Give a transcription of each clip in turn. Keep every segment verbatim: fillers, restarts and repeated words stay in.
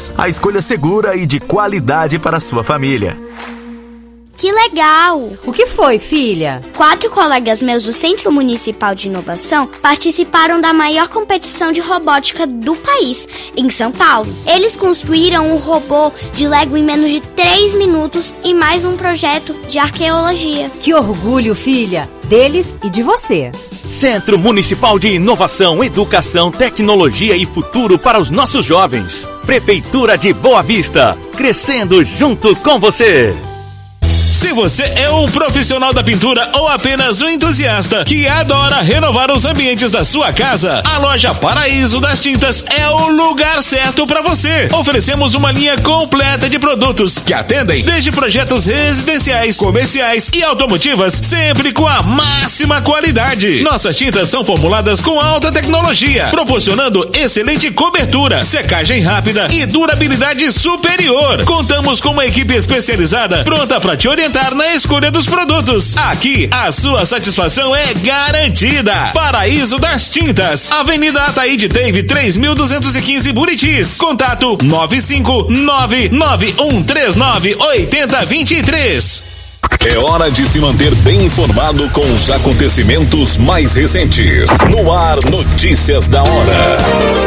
Tintas, a escolha segura e de qualidade para a sua família. Que legal! O que foi, filha? Quatro colegas meus do Centro Municipal de Inovação participaram da maior competição de robótica do país, em São Paulo. Eles construíram um robô de Lego em menos de três minutos e mais um projeto de arqueologia. Que orgulho, filha, deles e de você. Centro Municipal de Inovação, Educação, Tecnologia e Futuro para os nossos jovens. Prefeitura de Boa Vista, crescendo junto com você. Se você é um profissional da pintura ou apenas um entusiasta que adora renovar os ambientes da sua casa, a loja Paraíso das Tintas é o lugar certo para você. Oferecemos uma linha completa de produtos que atendem desde projetos residenciais, comerciais e automotivas, sempre com a máxima qualidade. Nossas tintas são formuladas com alta tecnologia, proporcionando excelente cobertura, secagem rápida e durabilidade superior. Contamos com uma equipe especializada pronta para te orientar na escolha dos produtos. Aqui, a sua satisfação é garantida. Paraíso das Tintas, Avenida Ataíde Teve, três mil duzentos e quinze, Buritis. Contato nove cinco nove nove um três nove oito zero dois três. É hora de se manter bem informado com os acontecimentos mais recentes. No ar, notícias da hora.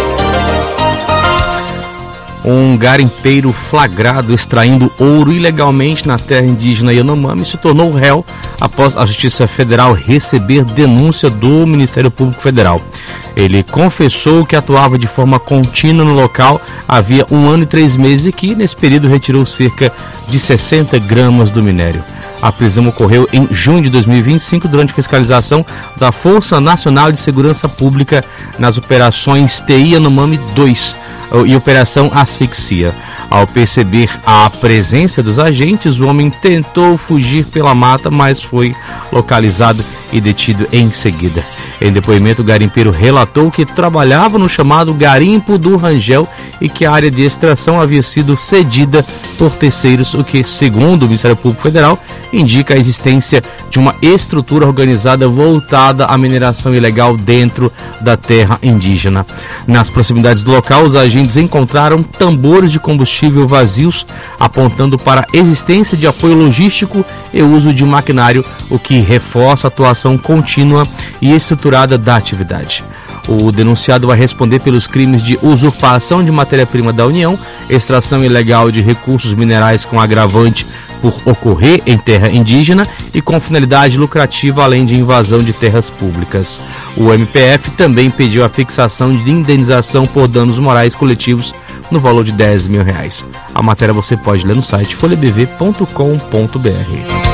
Um garimpeiro flagrado extraindo ouro ilegalmente na terra indígena Yanomami se tornou réu após a Justiça Federal receber denúncia do Ministério Público Federal. Ele confessou que atuava de forma contínua no local havia um ano e três meses e que, nesse período, retirou cerca de sessenta gramas do minério. A prisão ocorreu em junho de dois mil e vinte e cinco durante fiscalização da Força Nacional de Segurança Pública nas operações T I Yanomami dois e Operação Asfixia. Ao perceber a presença dos agentes, o homem tentou fugir pela mata, mas foi localizado e detido em seguida. Em depoimento, o garimpeiro relatou que trabalhava no chamado Garimpo do Rangel e que a área de extração havia sido cedida por terceiros, o que, segundo o Ministério Público Federal, indica a existência de uma estrutura organizada voltada à mineração ilegal dentro da terra indígena. Nas proximidades do local, os agentes encontraram tambores de combustível vazios, apontando para a existência de apoio logístico e uso de maquinário, o que reforça a atuação contínua e estruturada da atividade. O denunciado vai responder pelos crimes de usurpação de matéria-prima da União, extração ilegal de recursos minerais com agravante por ocorrer em terra indígena e com finalidade lucrativa, além de invasão de terras públicas. O M P F também pediu a fixação de indenização por danos morais coletivos no valor de dez mil reais. A matéria você pode ler no site folha b v ponto com ponto b r.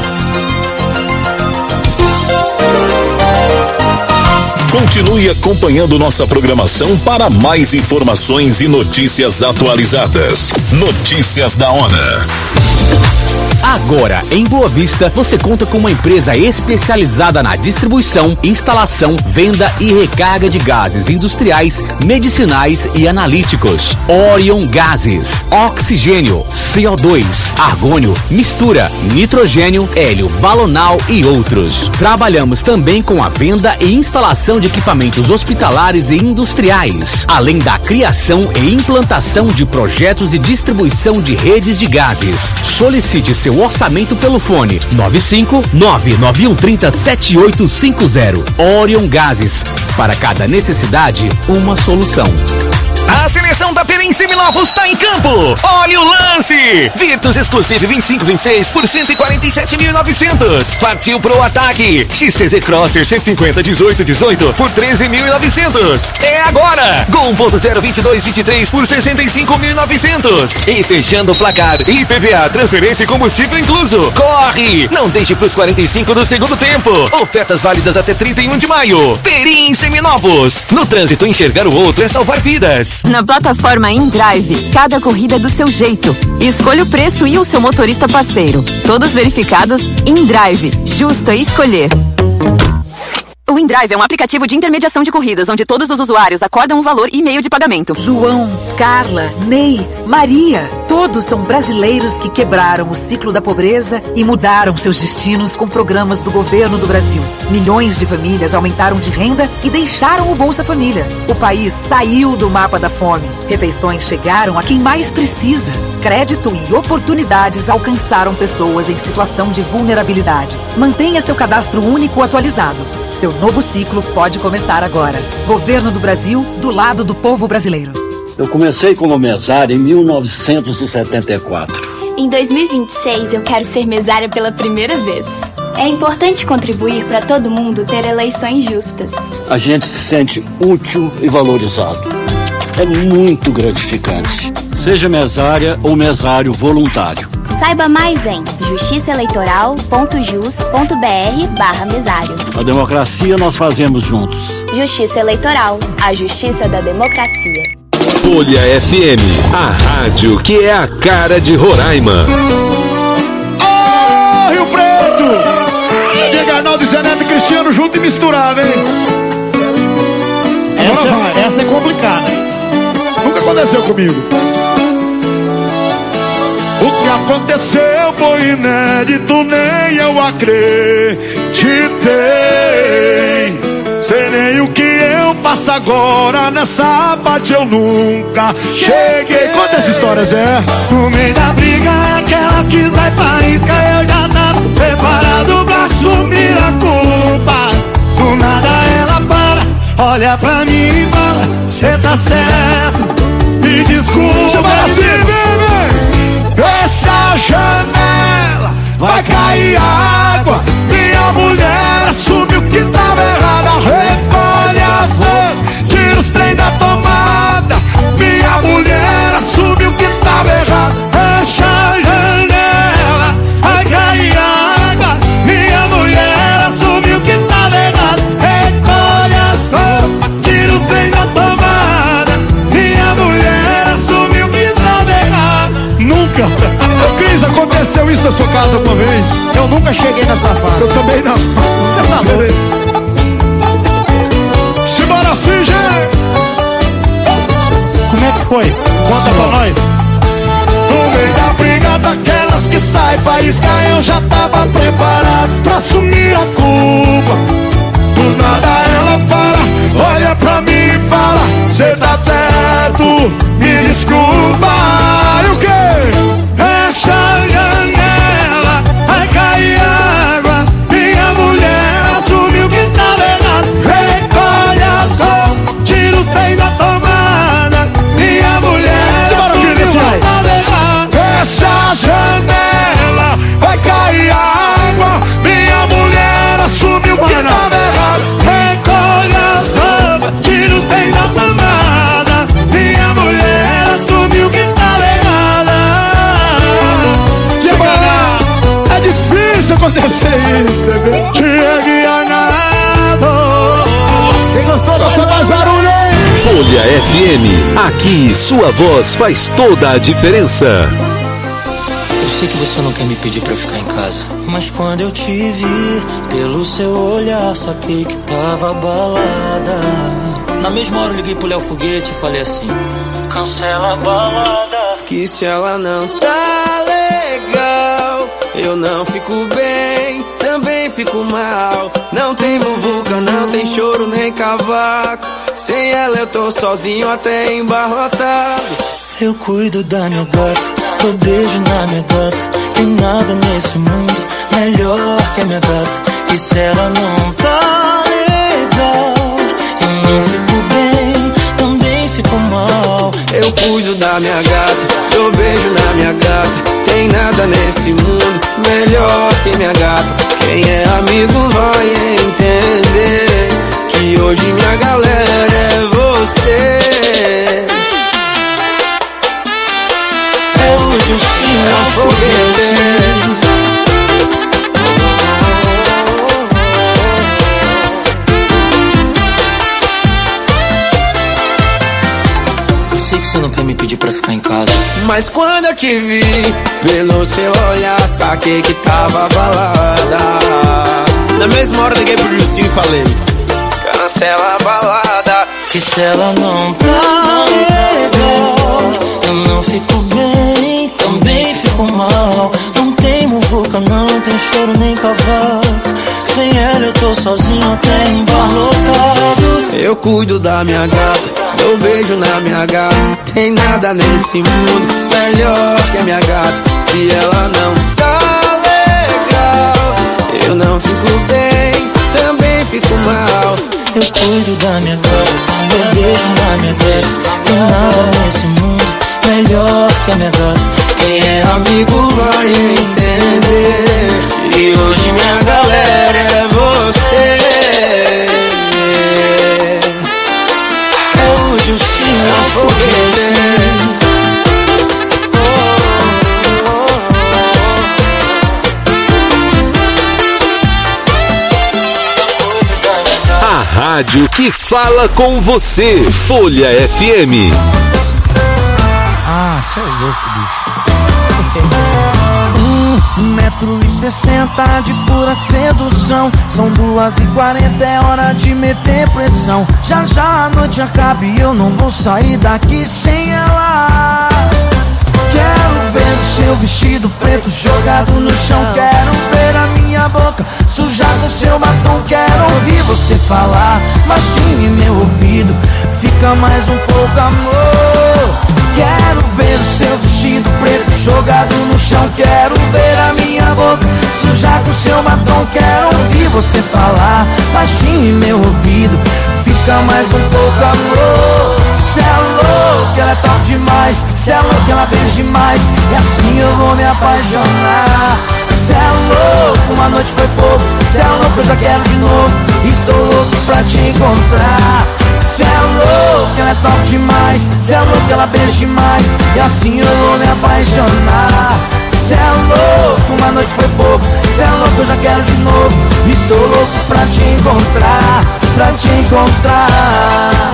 Continue acompanhando nossa programação para mais informações e notícias atualizadas. Notícias da hora. Agora, em Boa Vista, você conta com uma empresa especializada na distribuição, instalação, venda e recarga de gases industriais, medicinais e analíticos. Orion Gases, oxigênio, C O dois, argônio, mistura, nitrogênio, hélio, balonal e outros. Trabalhamos também com a venda e instalação de equipamentos hospitalares e industriais, além da criação e implantação de projetos de distribuição de redes de gases. Solicite seu orçamento pelo fone nove cinco nove nove um três zero sete oito cinco zero. Orion Gases. Para cada necessidade, uma solução. A seleção da Perim Seminovos está em campo. Olha o lance! Virtus Exclusive vinte e cinco vinte e seis por cento e quarenta e sete mil e novecentos. Partiu pro ataque. X T Z Crosser cento e cinquenta dezoito dezoito por treze mil e novecentos. É agora! Gol um ponto zero vinte e dois vinte e três por sessenta e cinco mil e novecentos. E fechando o placar, I P V A, transferência e combustível incluso. Corre! Não deixe pros quarenta e cinco do segundo tempo. Ofertas válidas até trinta e um de maio. Perim Seminovos. No trânsito, enxergar o outro é salvar vidas. Na plataforma InDrive, cada corrida é do seu jeito. Escolha o preço e o seu motorista parceiro. Todos verificados. InDrive, justo a escolher. O InDrive é um aplicativo de intermediação de corridas, onde todos os usuários acordam um valor e meio de pagamento. João, Carla, Ney, Maria. Todos são brasileiros que quebraram o ciclo da pobreza e mudaram seus destinos com programas do governo do Brasil. Milhões de famílias aumentaram de renda e deixaram o Bolsa Família. O país saiu do mapa da fome. Refeições chegaram a quem mais precisa. Crédito e oportunidades alcançaram pessoas em situação de vulnerabilidade. Mantenha seu cadastro único atualizado. Seu novo ciclo pode começar agora. Governo do Brasil, do lado do povo brasileiro. Eu comecei como mesária em mil novecentos e setenta e quatro. Em dois mil e vinte e seis, eu quero ser mesária pela primeira vez. É importante contribuir para todo mundo ter eleições justas. A gente se sente útil e valorizado. É muito gratificante. Seja mesária ou mesário voluntário. Saiba mais em justiçaeleitoral.jus.br barra mesário. A democracia nós fazemos juntos. Justiça Eleitoral, a justiça da democracia. Folha F M, a rádio que é a cara de Roraima. Oh, Rio Preto! Diego Arnaldo, Zé Neto e Cristiano junto e misturado, hein? Essa, essa é complicada, hein? Nunca aconteceu comigo. O que aconteceu foi inédito, nem eu acreditei. Sei nem o que eu faço agora, nessa parte eu nunca cheguei. Conta essa história, Zé. No meio da briga, aquelas que sai faísca, eu já tava preparado pra assumir a culpa. Do nada ela para, olha pra mim e fala: cê tá certo, me desculpa. Chama assim, bebê. Fecha a janela, vai cair água. Minha mulher assumiu que tava errada. Recolhe as roupas, tira os trem da tomada. Minha mulher assumiu que tava errada. Fecha a janela, vai cair água. Minha mulher assumiu que tava errada. Recolhe as roupas, tira os trem da tomada. Minha mulher assumiu que tava errada. Nunca. Ô Cris, aconteceu isso na sua casa uma vez? Eu nunca cheguei nessa fase. Eu também não. Você tá louco? Simbora assim, gente! Como é que foi? Conta pra nós. No meio da briga daquelas que sai faísca, eu já tava preparado pra assumir a culpa. Do nada ela para, olha pra mim e fala: cê tá certo, me desculpa. E o quê? Fecha a janela, vai cair água. Minha mulher assumiu que tava errado. Recolhe as roupas, tira os trem da tomada. Minha mulher assumiu que tava errado. Fecha a janela, vai cair água. Minha mulher assumiu que tava errado. Recolhe as roupas, tira os trem da tomada. Minha mulher assumiu que tava errada. É difícil acontecer isso, bebê. Diego Arnaldo. Quem gostou, deixa mais barulho aí. Folha F M, aqui sua voz faz toda a diferença. Eu sei que você não quer me pedir pra ficar em casa, mas quando eu te vi, pelo seu olhar, saquei que tava balada. Na mesma hora eu liguei pro Léo Foguete e falei assim: cancela a balada, que se ela não tá legal, eu não fico bem, também fico mal. Não tem muvuca, não tem choro nem cavaco. Sem ela eu tô sozinho até embarrotado. Eu cuido da minha gata, dou beijo na minha gata. Tem nada nesse mundo melhor que a minha gata. E se ela não tá legal, eu não fico bem, também fico mal. Eu cuido da minha gata, dou beijo na minha gata. Tem nada nesse mundo melhor que minha gata. Quem é amigo vai entender que hoje minha galera é você. É hoje o sim, é foguete. Eu sei que você não quer me pedir pra ficar em casa, mas quando eu te vi, pelo seu olhar, saquei que tava balada. Na mesma hora liguei pro Justinho e falei: cancela a balada, que se ela não tá legal, eu não fico bem, tô sozinho até em bar lotado. Eu cuido da minha gata, eu beijo na minha gata. Tem nada nesse mundo melhor que a minha gata. Se ela não tá legal, eu não fico bem, também fico mal. Eu cuido da minha gata, eu beijo na minha gata. Tem nada nesse mundo melhor que a minha gata. Quem é amigo vai entender. E hoje minha galera é você. Hoje o senhor foguete. A rádio que fala com você. Folha F M. Ah, cê é louco, bicho. Um metro e sessenta de pura sedução. São duas e quarenta, é hora de meter pressão. Já já a noite acaba e eu não vou sair daqui sem ela. Quero ver o seu vestido preto jogado no chão. Quero ver a minha boca sujar com seu batom. Quero ouvir você falar baixinho em meu ouvido. Fica mais um pouco, amor. Quero ver o seu vestido preto jogado no chão. Quero ver a minha boca sujar com seu batom. Quero ouvir você falar baixinho em meu ouvido. Fica mais um pouco, amor. Cê é louco, ela é top demais. Cê é louco, ela beija demais. E assim eu vou me apaixonar. Cê é louco, uma noite foi pouco. Cê é louco, eu já quero de novo. E tô louco pra te encontrar. Cê é louco, ela é top demais. Cê é louco, ela beija demais. E assim eu vou me apaixonar. Cê é louco, uma noite foi pouco. Cê é louco, eu já quero de novo. E tô louco pra te encontrar. Pra te encontrar.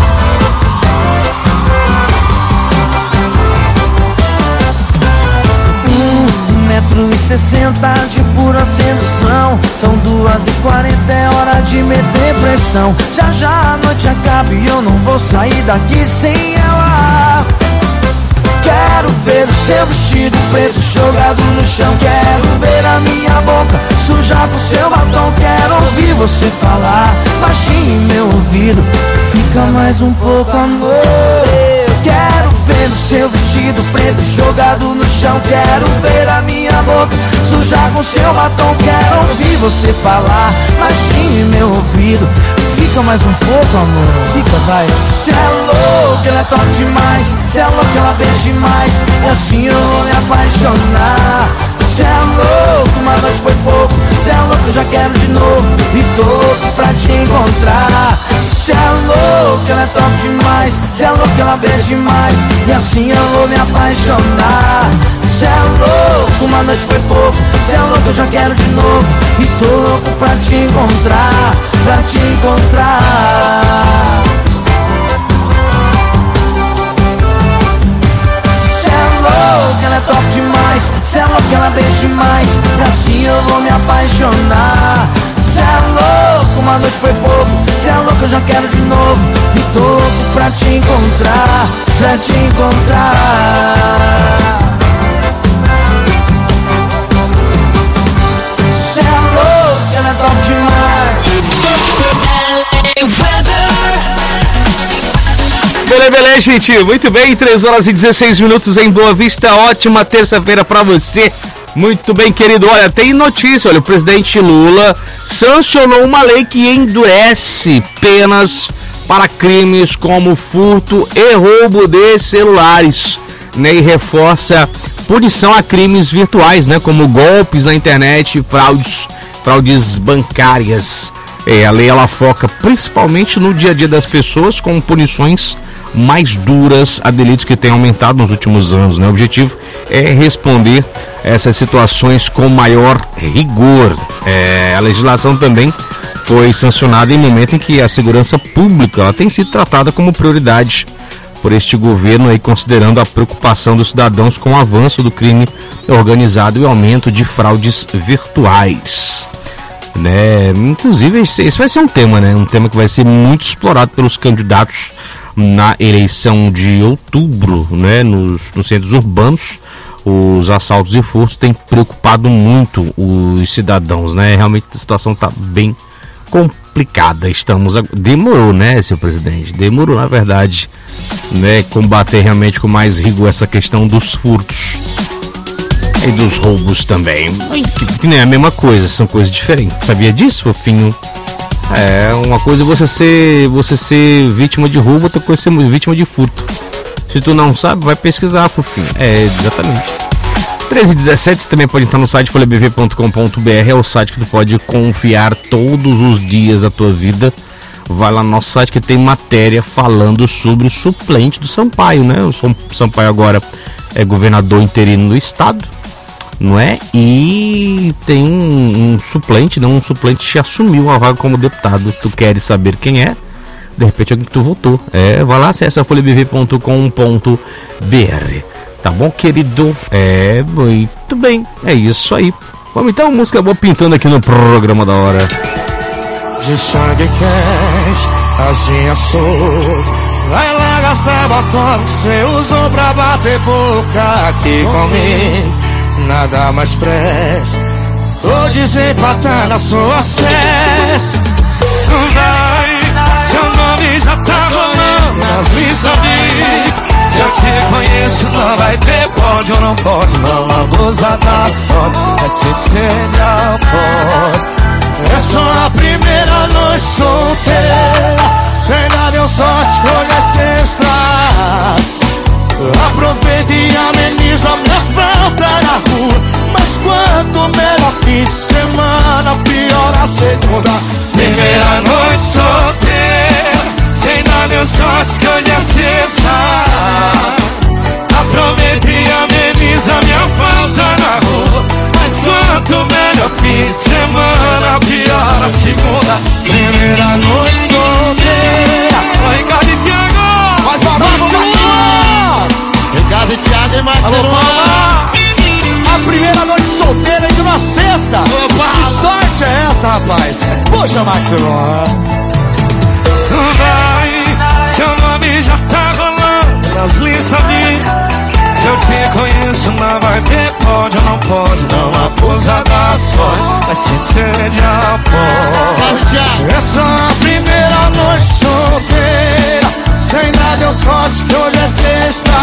Um metro e sessenta de pura sedução. São duas e quarenta, é hora de meter pressão. Já já a noite acaba e eu não vou sair daqui sem ela. Quero ver o seu vestido preto jogado no chão. Quero ver a minha boca sujar com seu batom. Quero ouvir você falar baixinho em meu ouvido. Fica mais um pouco, amor. Quero ver o seu vestido preto jogado no chão. Quero ver a minha boca sujar com seu batom. Quero ouvir você falar baixinho em meu ouvido. Fica mais um pouco, amor. Fica, vai. Cê é louco, ela é top demais. Cê é louco, ela beija demais. E assim eu vou me apaixonar. Cê é louco, uma noite foi pouco. Cê é louco, eu já quero de novo. E tô louco pra te encontrar. Cê é louco, ela é top demais. Cê é louco, ela beija demais. E assim eu vou me apaixonar. Cê é louco, uma noite foi pouco. Cê é louco, eu já quero de novo. E tô louco pra te encontrar. Pra te encontrar. Cê é louco, ela é top demais. Cê é louco, ela beija demais. E assim eu vou me apaixonar. Cê é louco, uma noite foi pouco. Cê é louco, eu já quero de novo. E tô louco pra te encontrar. Pra te encontrar. Cê é louco, ela é top demais. Beleza, beleza, gente. Muito bem, três horas e dezesseis minutos em Boa Vista. Ótima terça-feira pra você. Muito bem, querido. Olha, tem notícia. Olha, o presidente Lula sancionou uma lei que endurece penas para crimes como furto e roubo de celulares, né? E reforça punição a crimes virtuais, né? Como golpes na internet e fraudes, fraudes bancárias. É, a lei ela foca principalmente no dia a dia das pessoas, com punições mais duras a delitos que têm aumentado nos últimos anos, né? O objetivo é responder a essas situações com maior rigor. É, a legislação também foi sancionada em momento em que a segurança pública ela tem sido tratada como prioridade por este governo, aí, considerando a preocupação dos cidadãos com o avanço do crime organizado e o aumento de fraudes virtuais. Né? Inclusive, esse vai ser um tema, né? Um tema que vai ser muito explorado pelos candidatos na eleição de outubro, né? Nos, nos centros urbanos, os assaltos e furtos têm preocupado muito os cidadãos, né? Realmente a situação está bem complicada. Estamos. Demorou, né, senhor presidente? Demorou, na verdade, né, combater realmente com mais rigor essa questão dos furtos e dos roubos também. Que, que nem é a mesma coisa, são coisas diferentes. Sabia disso, fofinho? É, uma coisa é você ser, você ser vítima de roubo, outra coisa é ser vítima de furto. Se tu não sabe, vai pesquisar, fofinho. É, exatamente. treze e dezessete, você também pode entrar no site folha b v ponto com ponto b r, é o site que tu pode confiar todos os dias da tua vida. Vai lá no nosso site que tem matéria falando sobre o suplente do Sampaio, né? O Sampaio agora é governador interino do estado, não é? E tem um, um suplente, não um suplente que assumiu a vaga como deputado. Tu queres saber quem é? De repente alguém que tu votou. É, vai lá, acessa folha b v ponto com ponto b r. Tá bom, querido? É, muito bem. É isso aí. Vamos então, música boa pintando aqui no programa da hora. De sangue quente, asinha solta. Vai lá gastar batom que cê usou pra bater boca aqui comigo. Nada mais pressa. Tô desempatando a sua cesta. Vai, seu nome já tá rolando nas listas de... Se eu te conheço, não vai ter pode ou não pode. Não abusa da sorte, é se seja pode. É só a primeira noite solteira. Cê ainda deu sorte que hoje é sexta. Aproveita e ameniza minha falta na rua. Mas quanto melhor fim de semana, pior a segunda. Primeira noite solteira. Cê ainda deu sorte que hoje é sexta. Aproveita e ameniza minha falta na rua. Mas quanto melhor fim de semana, pior a segunda. Primeira noite solteira. Oi, Ricardo e Thiago. Faz barulho, Thiago. Ricardo e Thiago e Marcelo. A primeira noite solteira indo na sexta. Opa. Que sorte é essa, rapaz? Puxa, Marcelo. Vai, seu nome já tá rolando nas listas de... Se eu te conheço, não vai ter pode ou não pode. Não abusa da sorte, mas se seja pode. É só a primeira noite solteira. Cê ainda deu sorte que hoje é sexta.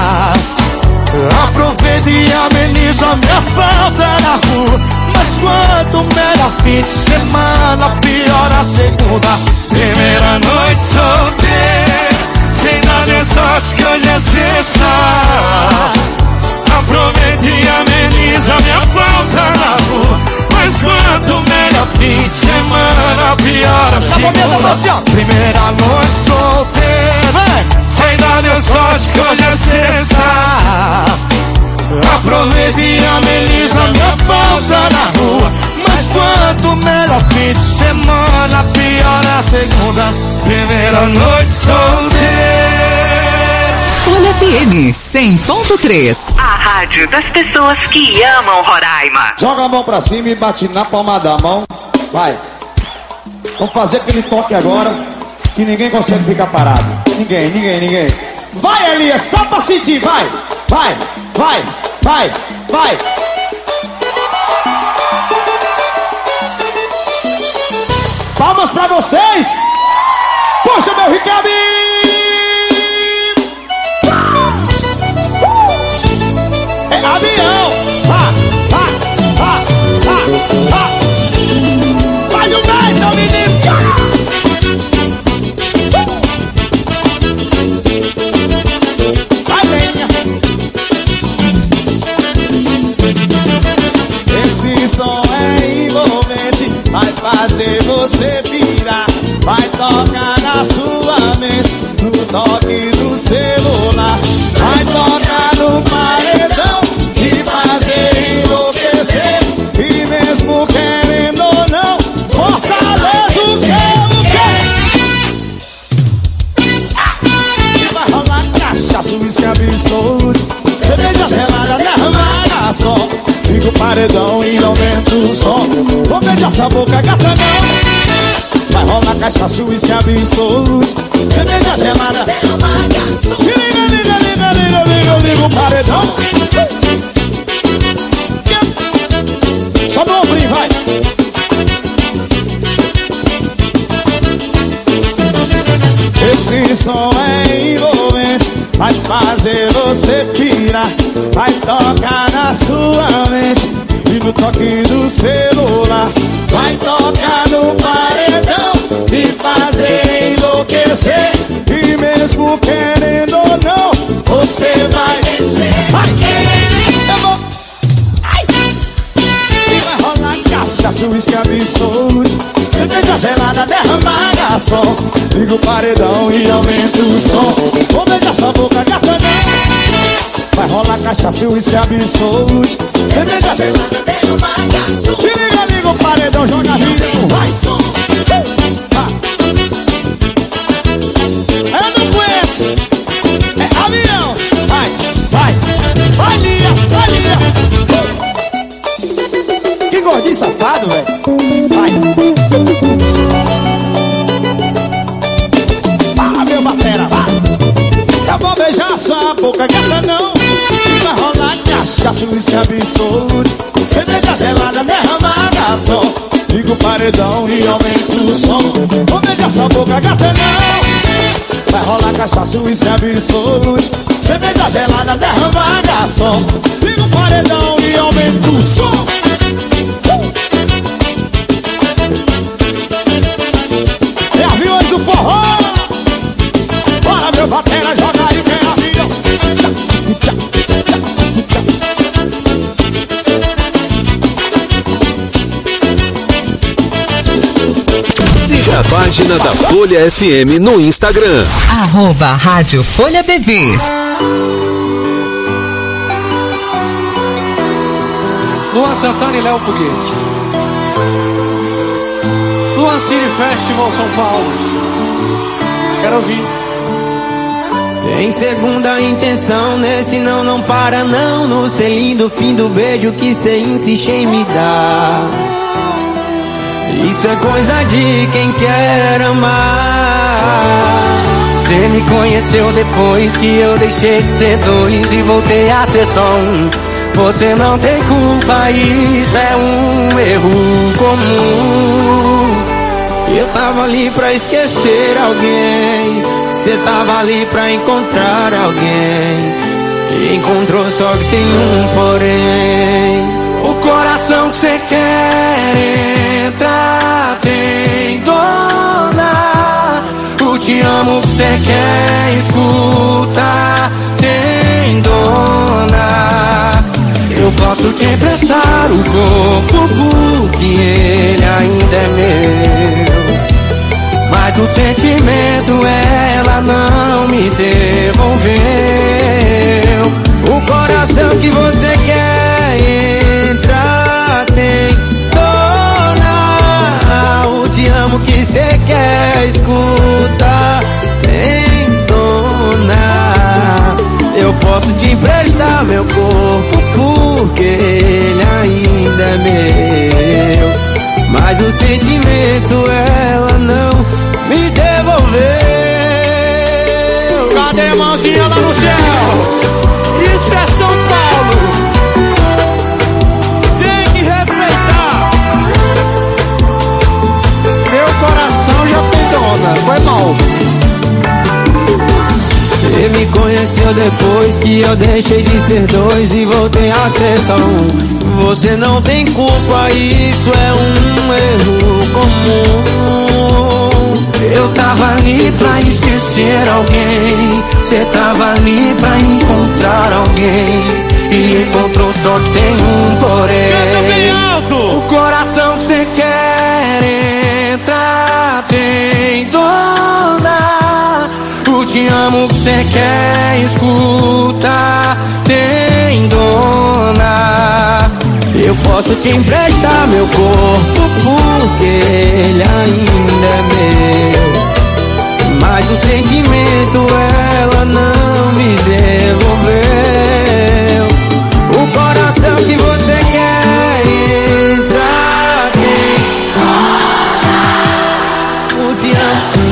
Aproveita e ameniza minha falta na rua. Mas quanto melhor fim de semana, pior a segunda. Primeira noite solteira. Cê ainda deu sorte que hoje é sexta. Aproveita e ameniza minha falta na rua. Mas quanto melhor fim de semana, pior a segunda. Primeira noite solteira. Cê ainda deu sorte que hoje é sexta. Aproveita e ameniza minha falta na rua. Mas quanto melhor fim de semana, pior a segunda. Primeira noite solteira. Folha F M cem ponto três. A rádio das pessoas que amam Roraima. Joga a mão pra cima e bate na palma da mão. Vai. Vamos fazer aquele toque agora que ninguém consegue ficar parado. Ninguém, ninguém, ninguém. Vai, Elias, só pra sentir, vai. Vai, vai, vai, vai. Palmas pra vocês. Puxa, meu Ricardo. É avião. Ha, ha, ha, ha, ha. Sai do bem, seu menino. Vai, venha. Esse som é envolvente, vai fazer você pirar. Vai tocar na sua mente, no toque do celular. Vai tocar no paredão e fazer enlouquecer. E mesmo querendo ou não, fortaleza o que, o que? E vai rolar cachaça, uísque absoluto, cerveja gelada, derramada só. Liga o paredão e aumenta o som. Vou beijar essa boca, gata não. Vai rolar cachaça, uísque absoluto, cerveja gelada. Liga, liga, liga, liga, liga, liga o paredão. Só no ombrinho, vai. vai tocar na sua mente e no toque do celular. Vai tocar no paredão e fazer enlouquecer. E mesmo querendo ou não, você vai vencer. Vai! Eu vou. Ai. E vai rolar cachaça, uísque, absolute, cerveja gelada, derrama garçom. Liga o paredão e aumenta o som. Vou beijar sua boca, gata, não. Vai rolar cachaça, uísque, absolute, cerveja gelada, derrama garçom. E liga, liga o paredão, joga ritmo, vai. Vai. Eu não aguento. É avião. Vai, vai. Vai, Lia, vai, Lia. uh. Que gordinho safado, velho. Vai. Para, meu batera, vai. Já vou beijar sua boca, gata, não. E vai rolar cachaça, uísque, absolute, cerveja gelada, derrama garçom. Liga o paredão e aumenta o som. Vou beijar sua boca, gata, não. Vai rolar cachaça, uísque, absolute, cerveja gelada, derrama garçom. Liga o paredão e aumenta o som. É aviões do forró. Bora, meu batera, joga aí que é avião. Tchá, tchá, tchá, tchá, tchá. Siga a página da Folha F M no Instagram. Arroba Rádio Folha B V. Luan Santana e Léo Foguete. Luan City Festival São Paulo. Quero ouvir. Tem segunda intenção, nesse não, não para não. No selinho do fim do beijo que cê insiste em me dar. Isso é coisa de quem quer amar. Cê me conheceu depois que eu deixei de ser dois e voltei a ser só um. Você não tem culpa, isso é um erro comum. Eu tava ali pra esquecer alguém, cê tava ali pra encontrar alguém. E encontrou, só que tem um porém. O coração que cê quer entrar tem dona. O te amo que cê quer escutar tem dona. Eu posso te emprestar o corpo porque ele ainda é meu, mas o sentimento ela não me devolveu. O coração que você quer entrar tem dona. O te amo que você quer escutar tem dona. Eu posso te emprestar meu corpo porque ele ainda é meu, mas o sentimento ela não me devolveu. Cadê a mãozinha lá no céu? Isso é São Paulo. Tem que respeitar. Meu coração já tem dona, foi mal. Você me conheceu depois que eu deixei de ser dois e voltei a ser só um. Você não tem culpa, isso é um erro comum. Eu tava ali pra esquecer alguém, cê tava ali pra encontrar alguém. E encontrou, só que tem um porém. O coração que cê quer entrar tem dona. O te amo que cê quer escutar tem dona. Eu posso te emprestar meu corpo porque ele ainda é meu, mas o sentimento ela não me devolveu. O coração que você quer entrar tem o te amo.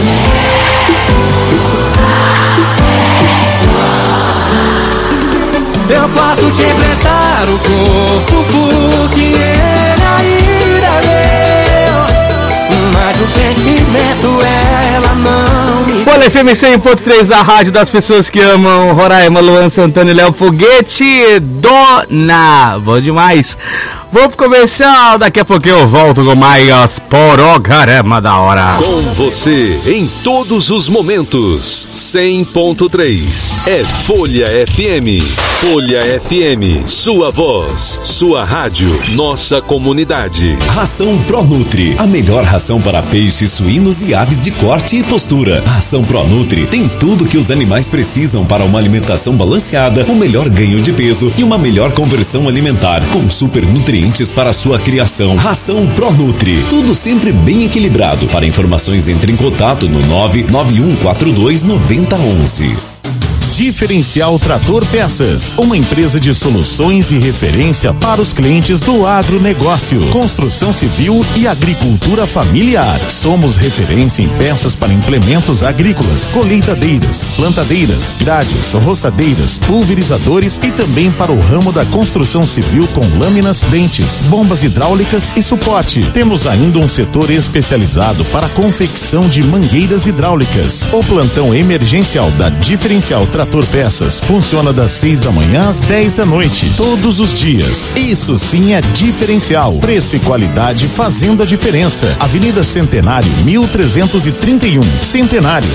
Eu posso te emprestar o corpo porque ele ainda é meu, mas mas o sentimento ela não me... Folha F M cem ponto três, a rádio das pessoas que amam. Roraima, Luan Santana e Léo Foguete. Dona, bom demais. Vou pro comercial, daqui a pouco eu volto com mais Programa da Hora. Com você em todos os momentos. cem ponto três é Folha F M. Folha F M, sua voz, sua rádio, nossa comunidade. Ração ProNutri, a melhor ração para peixes, suínos e aves de corte e postura. A ração ProNutri tem tudo que os animais precisam para uma alimentação balanceada, um melhor ganho de peso e uma melhor conversão alimentar, com super nutrientes para sua criação. Ração ProNutri, tudo sempre bem equilibrado. Para informações, entre em contato no nove nove um quatro dois nove zero um um. Diferencial Trator Peças, uma empresa de soluções e referência para os clientes do agronegócio, construção civil e agricultura familiar. Somos referência em peças para implementos agrícolas, colheitadeiras, plantadeiras, grades, roçadeiras, pulverizadores e também para o ramo da construção civil com lâminas, dentes, bombas hidráulicas e suporte. Temos ainda um setor especializado para a confecção de mangueiras hidráulicas. O plantão emergencial da Diferencial Trator Peças funciona das seis da manhã às dez da noite, todos os dias. Isso sim é diferencial. Preço e qualidade fazendo a diferença. Avenida Centenário, mil trezentos e trinta e um, Centenário.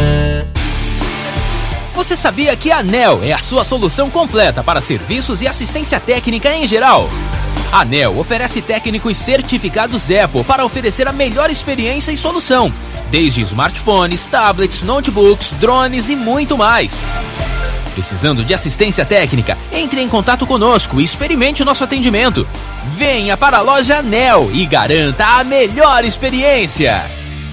Você sabia que a ANEEL é a sua solução completa para serviços e assistência técnica em geral? A ANEEL oferece técnicos certificados Apple para oferecer a melhor experiência e solução, desde smartphones, tablets, notebooks, drones e muito mais. Precisando de assistência técnica? Entre em contato conosco e experimente o nosso atendimento. Venha para a loja ANEEL e garanta a melhor experiência.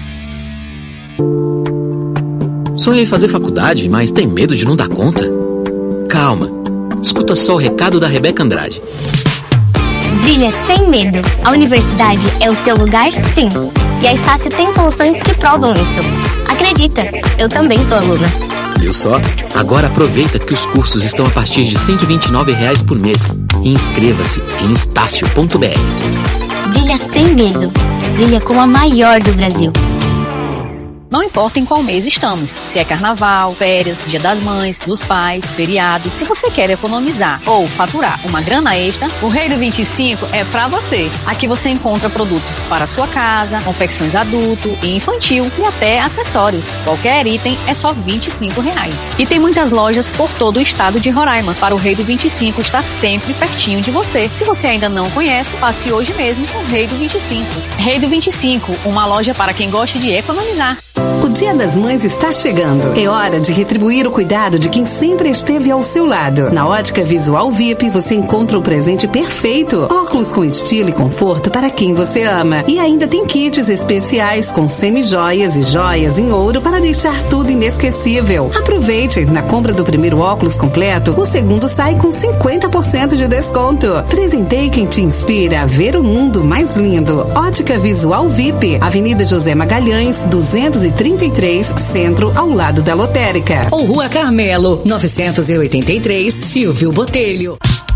Sonhei em fazer faculdade, mas tem medo de não dar conta? Calma, escuta só o recado da Rebeca Andrade. Brilha sem medo. A universidade é o seu lugar, sim. E a Estácio tem soluções que provam isso. Acredita, eu também sou aluna. Viu só? Agora aproveita que os cursos estão a partir de cento e vinte e nove reais por mês. E inscreva-se em estácio ponto b r. Brilha sem medo. Brilha como a maior do Brasil. Não importa em qual mês estamos, se é carnaval, férias, dia das mães, dos pais, feriado. Se você quer economizar ou faturar uma grana extra, o Rei do vinte e cinco é pra você. Aqui você encontra produtos para sua casa, confecções adulto e infantil e até acessórios. Qualquer item é só vinte e cinco reais. E tem muitas lojas por todo o estado de Roraima para o Rei do vinte e cinco estar sempre pertinho de você. Se você ainda não conhece, passe hoje mesmo com o Rei do vinte e cinco. Rei do vinte e cinco, uma loja para quem gosta de economizar. O Dia das Mães está chegando. É hora de retribuir o cuidado de quem sempre esteve ao seu lado. Na Ótica Visual V I P você encontra o presente perfeito. Óculos com estilo e conforto para quem você ama. E ainda tem kits especiais com semi-joias e joias em ouro para deixar tudo inesquecível. Aproveite! Na compra do primeiro óculos completo, o segundo sai com cinquenta por cento de desconto. Presenteie quem te inspira a ver o mundo mais lindo. Ótica Visual V I P, Avenida José Magalhães, duzentos e trinta e três, Centro, ao lado da Lotérica. Ou Rua Carmelo, novecentos e oitenta e três, Silvio Botelho.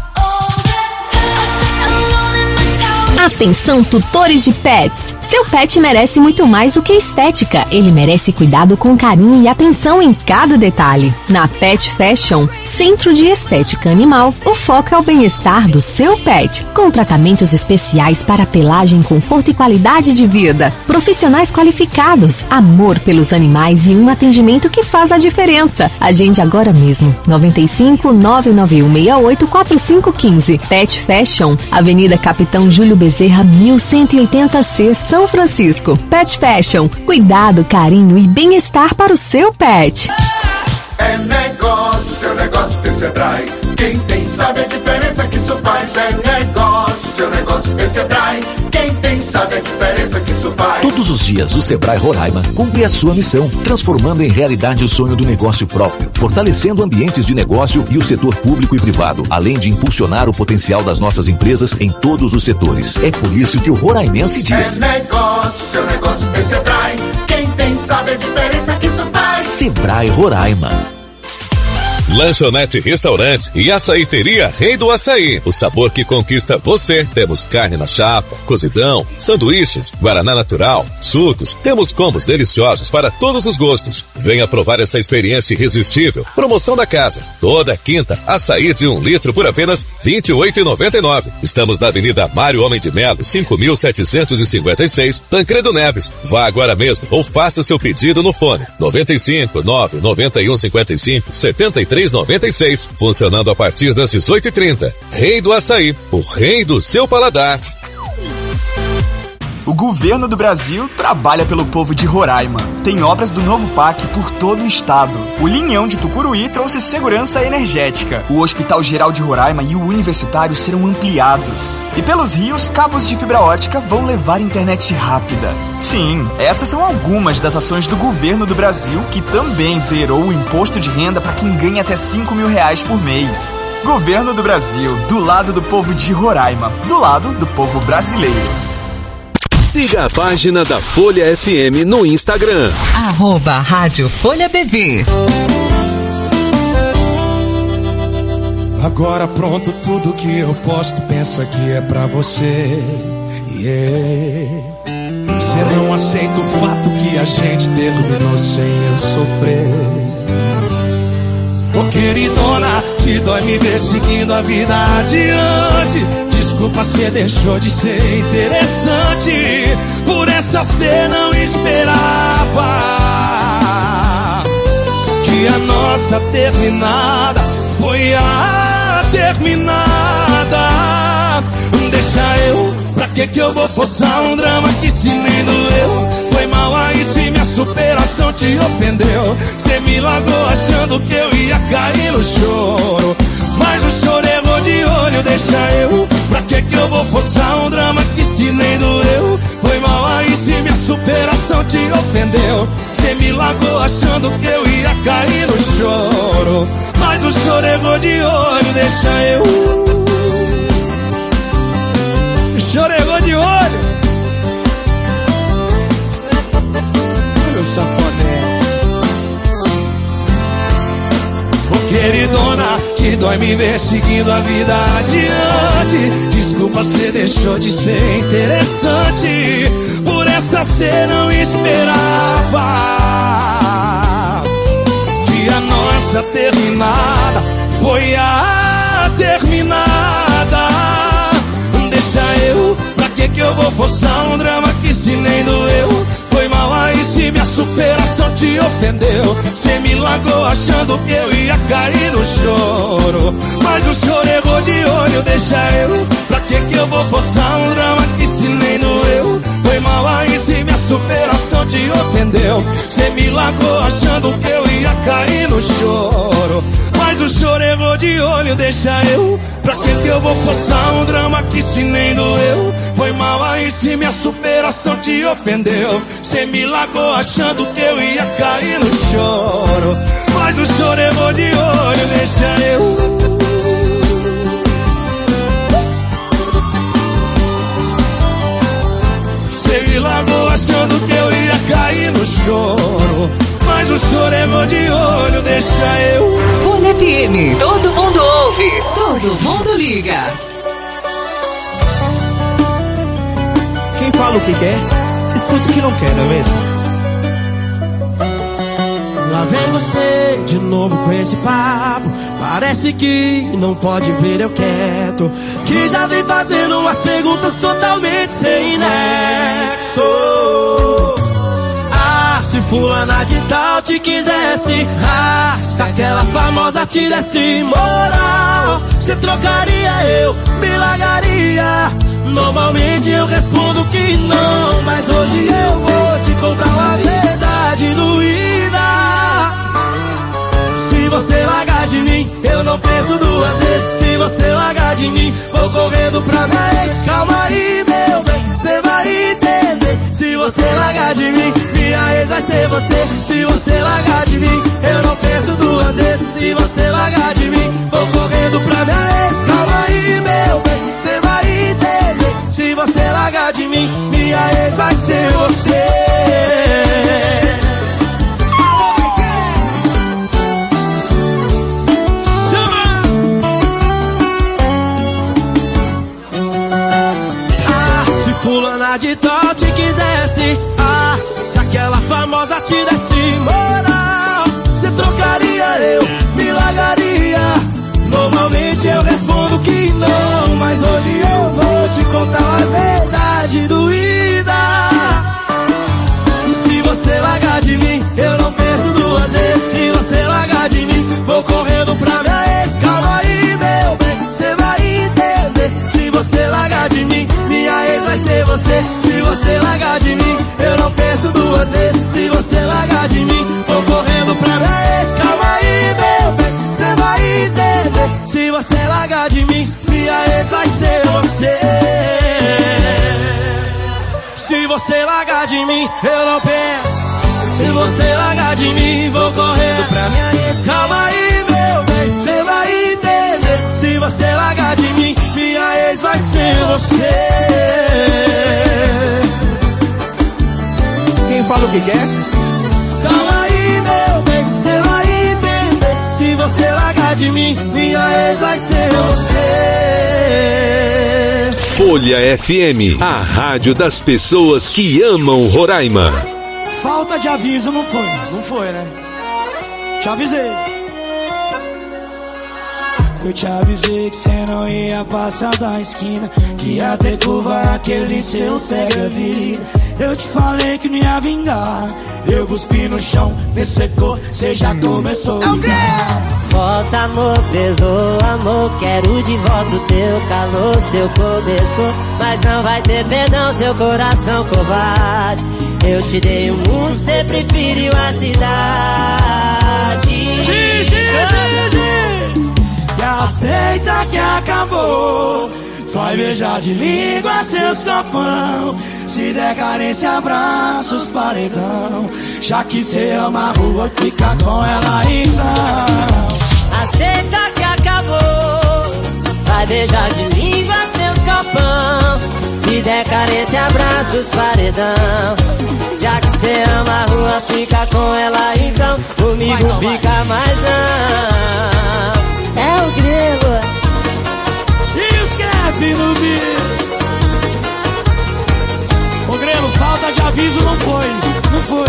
Atenção, tutores de pets! Seu pet merece muito mais do que estética. Ele merece cuidado com carinho e atenção em cada detalhe. Na Pet Fashion, Centro de Estética Animal, o foco é o bem-estar do seu pet, com tratamentos especiais para pelagem, conforto e qualidade de vida. Profissionais qualificados, amor pelos animais e um atendimento que faz a diferença. Agende agora mesmo. noventa e cinco, nove nove um seis oito, quatro cinco um cinco. Pet Fashion, Avenida Capitão Júlio Bezerra, mil cento e oitenta C, São Francisco. Pet Fashion, cuidado, carinho e bem-estar para o seu pet. É negócio, seu negócio tem Sebrae. Quem tem sabe a diferença que isso faz. É negócio, seu negócio tem Sebrae. Quem tem sabe a diferença que isso faz. Todos os dias o Sebrae Roraima cumpre a sua missão, transformando em realidade o sonho do negócio próprio, fortalecendo ambientes de negócio e o setor público e privado, além de impulsionar o potencial das nossas empresas em todos os setores. É por isso que o roraimense diz: é negócio, seu negócio tem Sebrae. Quem tem sabe a diferença que isso faz. Sebrae Roraima. Lanchonete Restaurante e Açaiteria Rei do Açaí. O sabor que conquista você. Temos carne na chapa, cozidão, sanduíches, guaraná natural, sucos. Temos combos deliciosos para todos os gostos. Venha provar essa experiência irresistível. Promoção da casa. Toda quinta, açaí de um litro por apenas vinte e oito reais e noventa e nove centavos. Estamos na Avenida Mário Homem de Melo, cinco mil setecentos e cinquenta e seis, Tancredo Neves. Vá agora mesmo ou faça seu pedido no fone noventa e cinco, nove noventa e um, cinquenta e cinco, setenta e três noventa e seis, funcionando a partir das dezoito e trinta. Rei do Açaí, o rei do seu paladar. O governo do Brasil trabalha pelo povo de Roraima. Tem obras do novo P A C por todo o estado. O Linhão de Tucuruí trouxe segurança energética. O Hospital Geral de Roraima e o Universitário serão ampliados. E pelos rios, cabos de fibra ótica vão levar internet rápida. Sim, essas são algumas das ações do governo do Brasil, que também zerou o imposto de renda para quem ganha até cinco mil reais por mês. Governo do Brasil, do lado do povo de Roraima, do lado do povo brasileiro. Siga a página da Folha F M no Instagram. Arroba Rádio Folha B V. Agora pronto, tudo que eu posto, penso aqui é pra você. Yeah. Cê não aceita o fato que a gente terminou sem eu sofrer. Ô queridona, te dói me ver seguindo a vida adiante. Desculpa, cê deixou de ser interessante. Por essa cê não esperava que a nossa terminada foi a terminada. Deixa eu, pra que que eu vou forçar um drama que se nem doeu? Foi mal aí se minha superação te ofendeu. Cê me largou achando que eu ia cair no choro, mas o choro errou de olho. Deixa eu, pra que que eu vou forçar um drama que se nem doeu? Foi mal aí se minha superação te ofendeu. Cê me largou achando que eu ia cair no choro, mas o choro errou de olho. Deixa eu, o choro errou de olho. Olha o safoné. Ô queridona, te dói me ver seguindo a vida adiante. Desculpa, cê deixou de ser interessante. Por essa cê não esperava que a nossa terminada foi a terminada. Deixa eu, pra que que eu vou forçar um drama que se nem doeu? Foi mal aí se minha superação te ofendeu. Cê me largou achando que eu ia cair no choro, mas o choro errou de olho. Deixa eu, pra que que eu vou forçar um drama que se nem doeu? Foi mal aí se minha superação te ofendeu. Cê me largou achando que eu ia cair no choro, mas o choro errou de olho. Deixa eu, pra que que eu vou forçar um drama que se nem doeu? Foi mal aí se minha superação te ofendeu. Cê me largou achando que eu ia cair no choro, mas o choro errou de olho. Deixa eu, cê me largou achando que eu ia cair no choro, mas o choro errou de olho. Deixa eu. Folha F M, todo mundo ouve, todo mundo liga. Quem fala o que quer, escuta o que não quer, não é mesmo? Lá vem você de novo com esse papo. Parece que não pode ver eu quieto, que já vem fazendo umas perguntas totalmente sem nexo. Ah, se fulana de tal te quisesse, ah, se aquela famosa te desse moral, você trocaria, eu me largaria. Normalmente eu respondo que não, mas hoje eu vou te contar uma verdade doída. Se você largar de mim, eu não penso duas vezes. Se você largar de mim, vou correndo pra minha ex. Calma aí, meu bem, cê vai entender. Se você largar de mim, minha ex vai ser você. Se você largar de mim, eu não penso duas vezes. Se você largar de mim, vou correndo pra minha ex. Calma aí, meu bem, cê vai entender. Se você largar de mim, minha ex vai ser você. dona de tal te quisesse, ah, se aquela famosa te desse moral, você trocaria, eu me largaria. Normalmente eu respondo que não, mas hoje eu vou te contar a verdade doída. Se você largar de mim, eu não penso duas vezes. Se você largar de mim, vou correndo pra minha ex. Calma aí, meu bem, cê vai entender. Se você largar de mim, minha ex vai ser você. Se você largar de mim, eu não penso duas vezes. Se você largar de mim, vou correndo pra minha ex. Calma aí, meu bem, cê vai entender. Se você largar de mim, minha ex vai ser você. Se você largar de mim, eu não penso. Se você largar de mim, vou correndo pra minha ex. Calma aí, meu bem, cê vai entender. Se você largar de mim, minha ex vai ser você. Quem fala o que quer? Calma aí, meu bem, cê vai entender. Se você largar de mim, minha ex vai ser você. Folha F M, a rádio das pessoas que amam Roraima. Falta de aviso não foi, não foi, né? Te avisei. Eu te avisei que cê não ia passar da esquina, que ia ter curva aquele seu cega vida. Eu te falei que não ia vingar, eu cuspi no chão, me secou, cê já começou a ligar. Volta amor, perdoa amor, quero de volta o teu calor, seu cobertor. Mas não vai ter perdão, seu coração covarde. Eu te dei o mundo, cê preferiu a cidade. Diz, diz, diz, que aceita que acabou. Vai beijar de língua seus copão. Se der carência, abraça os paredão. Já que cê ama a rua, fica com ela então. Aceita que acabou. Vai beijar de língua seus copão. Se der carência, abraça os paredão. Já que cê ama a rua, fica com ela então. Comigo vai, fica vai. Mais não. É o grego. Esquece no vídeo. Ô Grelo, falta de aviso não foi, não foi.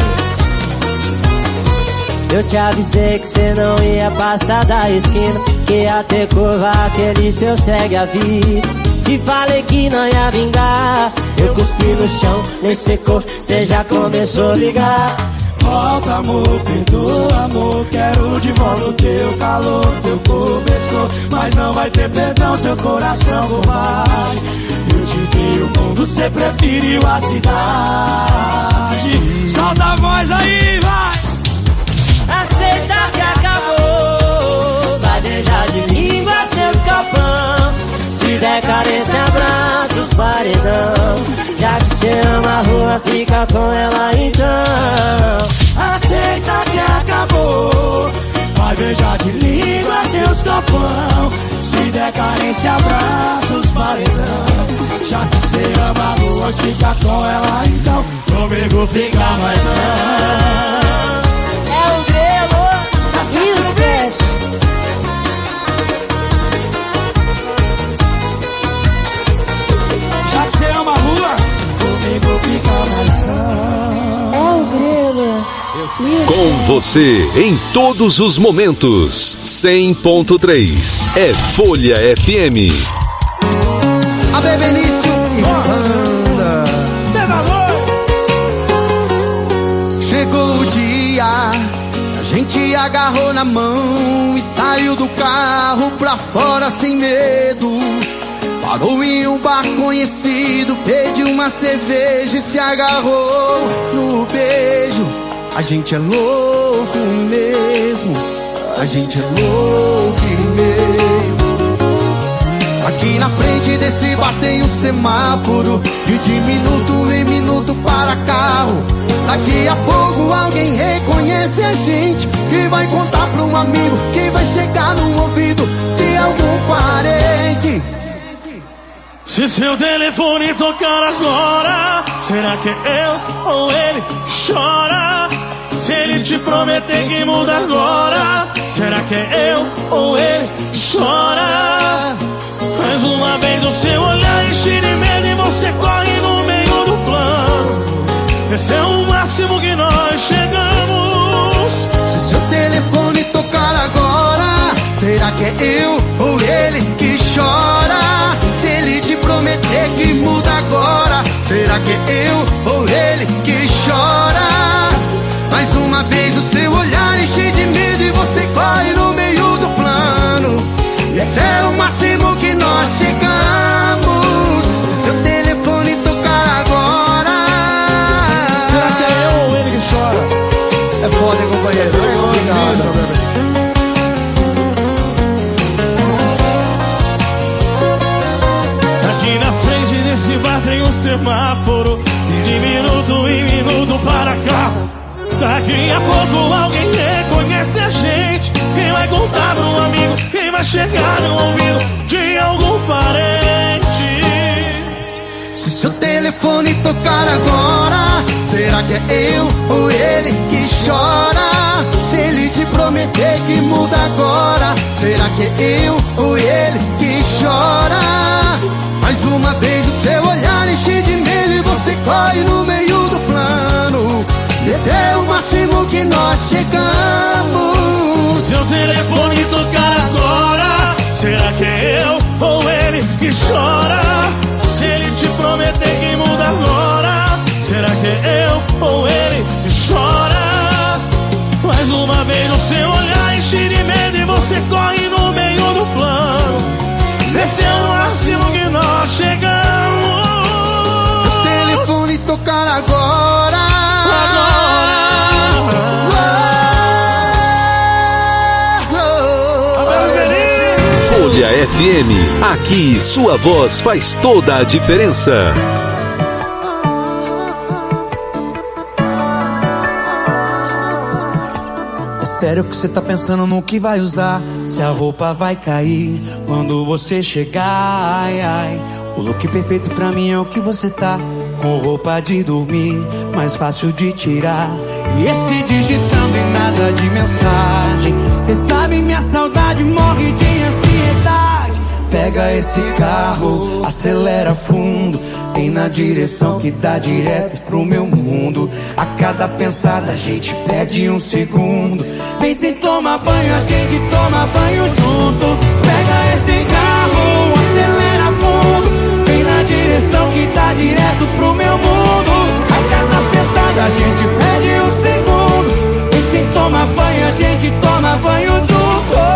Eu te avisei que cê não ia passar da esquina, que ia ter curva aquele seu segue a vida. Te falei que não ia vingar, eu cuspi no chão, nem secou, cê já começou a ligar. Volta amor, perdoa amor, quero de volta o teu calor, teu cobertor. Mas não vai ter perdão, seu coração covarde. Eu te dei o mundo, cê preferiu a cidade. Solta a voz aí, vai! Aceita que acabou. Vai beijar de língua seus copão. Se der carência, abraça os paredão. Já que cê ama a rua, fica com ela então. Aceita que acabou. Vai beijar de língua seus copão. Se der carência, abraça os paredão. Já que cê ama a rua, fica com ela então. Comigo fica mais não. Já que cê ama a rua, comigo fica mais não. É o grego. Com você em todos os momentos. cem ponto três é Folha F M. A Bebenício e Banda. Chegou o dia, a gente agarrou na mão e saiu do carro pra fora sem medo. Parou em um bar conhecido, pediu uma cerveja e se agarrou no beijo. A gente é louco mesmo, a gente é louco mesmo. Aqui na frente desse bar tem um semáforo e de minuto em minuto para carro. Daqui a pouco alguém reconhece a gente e vai contar pra um amigo, que vai chegar no ouvido de algum parente. Se seu telefone tocar agora, será que é eu ou ele chora? Se ele te prometer que muda agora, será que é eu ou ele chora? Mais uma vez o seu olhar enche de medo e você corre no meio do esse é o máximo que nós chegamos. Se seu telefone tocar agora, será que é eu ou ele que chora? Se ele te prometer que muda agora, será que é eu ou ele que chora? Mais uma vez o seu olhar enche de medo e você corre no meio do plano. Esse é o máximo que nós chegamos. Se seu telefone tocar agora, será que é eu ou ele que chora? É foda, hein, companheiro? É complicado. Aqui na frente desse bar tem um semáforo, de minuto em minuto para carro. Daqui a pouco alguém reconhece a gente. Quem vai contar pra um amigo? Quem vai chegar no ouvido de algum parente? Se seu telefone tocar agora, será que é eu ou ele que chora? Se ele te prometer que muda agora, será que é eu ou ele que chora? Mais uma vez o seu olhar enche de medo e você corre no meio do plano. Esse é o máximo que nós chegamos. Se seu telefone tocar agora, será que é eu ou ele que chora? Se ele te prometer que muda agora, será que é eu ou ele que chora? Mais uma vez o seu olhar enche de medo e você corre no meio do plano. Esse é o máximo que nós chegamos. Se o telefone tocar agora, Folha F M, aqui sua voz faz toda a diferença. É sério que você tá pensando no que vai usar? Se a roupa vai cair quando você chegar, ai, ai. O look perfeito pra mim é o que você tá, com roupa de dormir, mais fácil de tirar. E esse digitando em nada de mensagem, cê sabe minha saudade morre de ansiedade. Pega esse carro, acelera fundo, tem na direção que dá direto pro meu mundo. A cada pensada a gente perde um segundo. Vem sem tomar banho, a gente toma banho junto. Pega esse carro, acelera fundo, tem na direção que dá direto pro meu mundo. A cada pensada a gente perde um segundo. Vem sem tomar banho, a gente toma banho junto.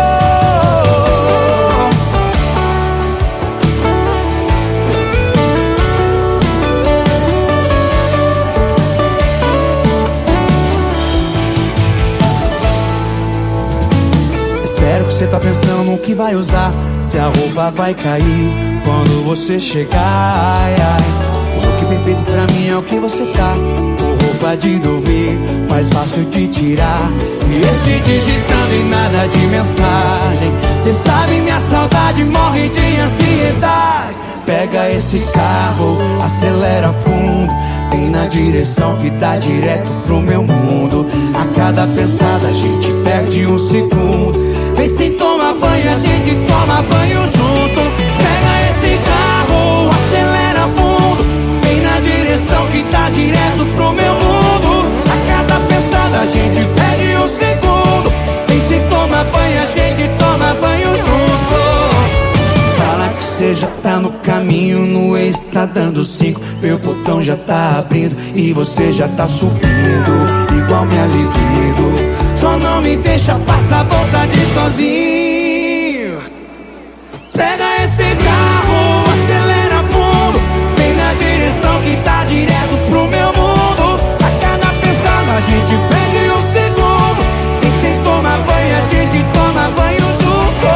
Sério que você tá pensando no que vai usar? Se a roupa vai cair quando você chegar, ai, ai. O look perfeito pra mim é o que você tá, com roupa de dormir, mais fácil de tirar. E esse digitando em nada de mensagem, cê sabe minha saudade morre de ansiedade. Pega esse carro, acelera fundo, tem na direção que dá direto pro meu mundo. A cada pensada a gente perde um segundo. Vem sem tomar banho, a gente toma banho junto. Pega esse carro, acelera fundo, tem na direção que dá direto pro meu mundo. A cada pensada a gente perde um segundo. Vem sem tomar banho, a gente toma banho junto. Fala que cê já tá no caminho, no ex tá dando cinco, meu botão já tá abrindo e você já tá subindo, igual minha libido. Só não me deixa passar vontade sozinho. Pega esse carro, acelera fundo, vem na direção que tá direto pro meu mundo. A cada pensada a gente perde um segundo. E sem tomar banho a gente toma banho junto.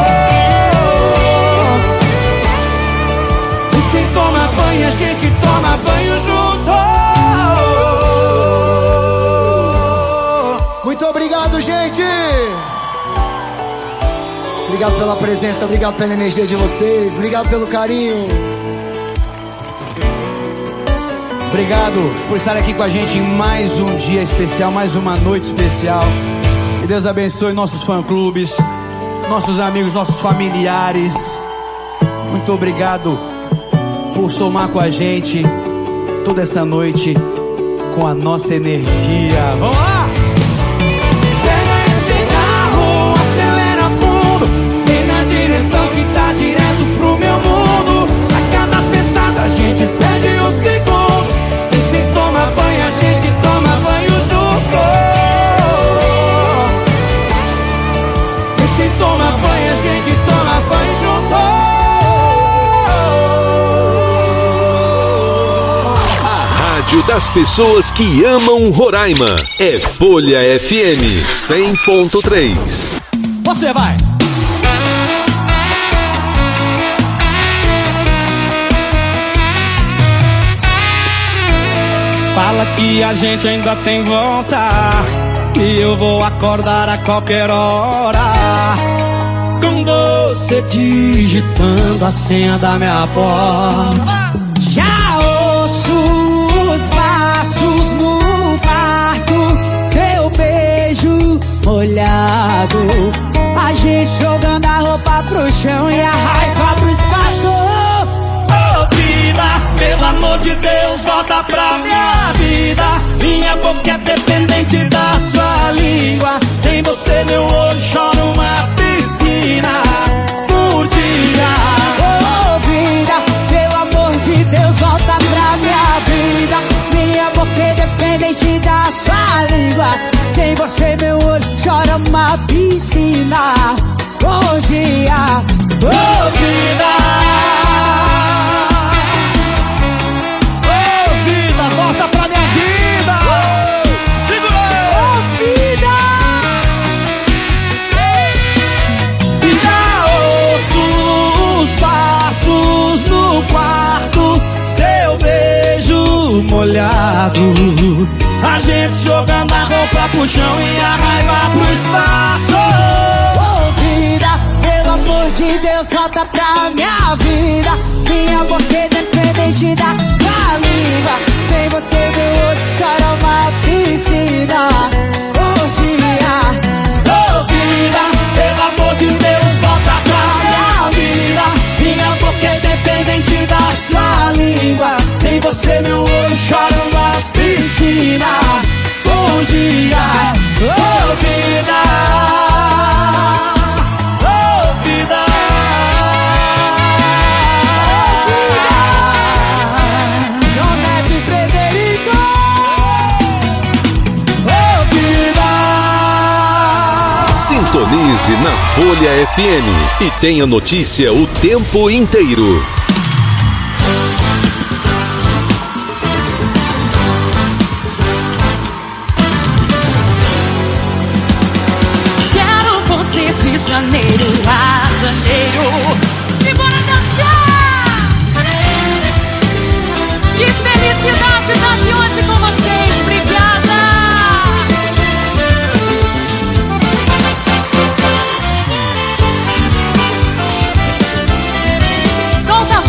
E sem tomar banho a gente toma banho junto. muito obrigado, gente! Obrigado pela presença, obrigado pela energia de vocês, obrigado pelo carinho. Obrigado por estar aqui com a gente em mais um dia especial, mais uma noite especial. Que Deus abençoe nossos fã-clubes, nossos amigos, nossos familiares. Muito obrigado por somar com a gente toda essa noite, com a nossa energia. Vamos lá! Pega esse carro, acelera fundo, vem na direção que tá direto pro meu mundo. A cada pensada a gente perde um segundo, e se toma banho a gente toma banho junto. E se toma banho a gente toma banho junto. Das pessoas que amam Roraima. É Folha F M cem ponto três. Você vai! Fala que a gente ainda tem volta, e eu vou acordar a qualquer hora, com você digitando a senha da minha porta. Já ouço os passos no quarto, seu beijo molhado, a gente jogando a roupa pro chão e a raiva pro espaço. Ô vida, pelo amor de Deus, volta pra minha vida. Minha boca é dependente da sua língua, sem você meu olho chora uma piscina por dia. Ô vida, pelo amor de Deus, volta pra minha vida. Minha boca é dependente da sua língua, sem você meu olho chora uma piscina. Bom dia, ô vida. Ô vida, volta pra minha vida. Segura! Ô vida. E já ouço os passos no quarto, seu beijo molhado, a gente jogando a roupa pro chão e a raiva pro espaço. Ô vida, pelo amor de Deus, volta pra minha vida. Minha boca é dependente da sua língua, sem você meu olho chora uma piscina. Bom dia, ô vida, pelo amor de Deus, volta pra minha vida. Minha boca é dependente da sua língua, sem você meu olho chora uma piscina. Bom dia, ô vida, ô vida, Jonete e Frederico. Ô vida. Sintonize na Folha F M e tenha notícia o tempo inteiro. De janeiro a janeiro, simbora dançar! Que felicidade estar aqui hoje com vocês, obrigada! Solta a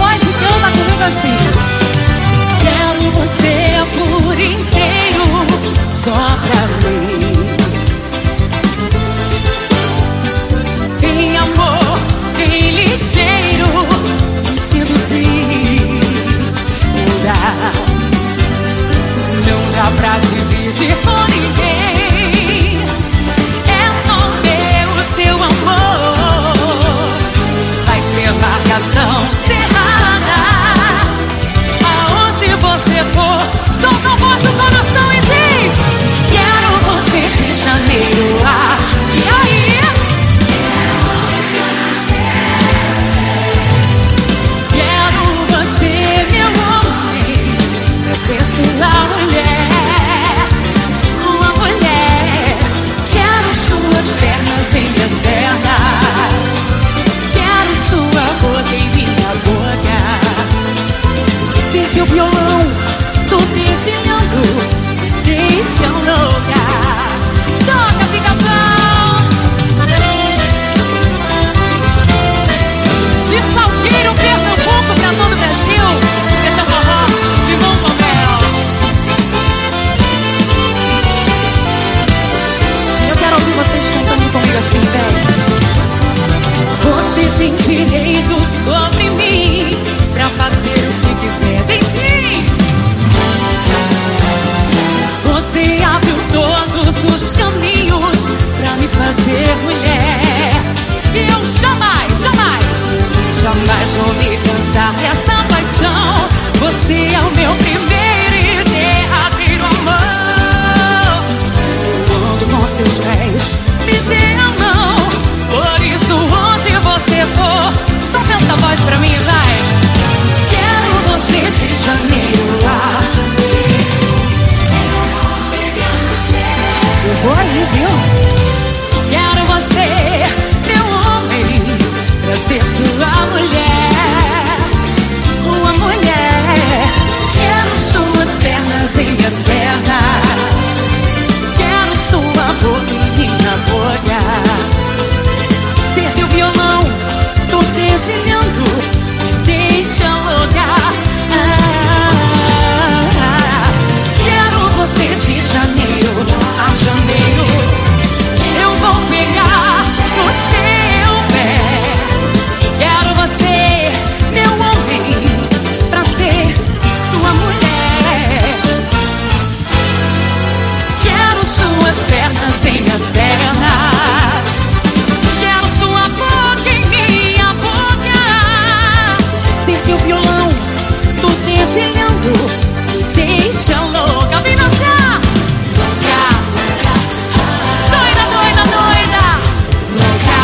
e o violão do dedilhando deixa louca, vem dançar. Louca, doida, doida, doida. Louca,